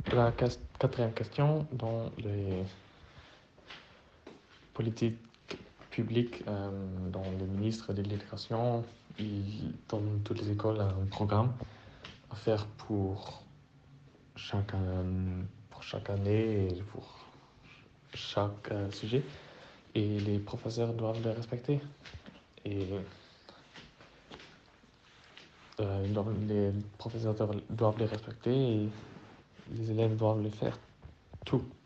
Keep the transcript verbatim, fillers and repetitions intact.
La ques- quatrième question, dans les politiques publiques, euh, dans le ministre de l'Éducation, il donne toutes les écoles un programme à faire pour chaque, an- pour chaque année et pour chaque euh, sujet. Et les professeurs doivent les respecter. Et euh, ils doivent- les professeurs doivent doivent les respecter et les élèves doivent le faire tout.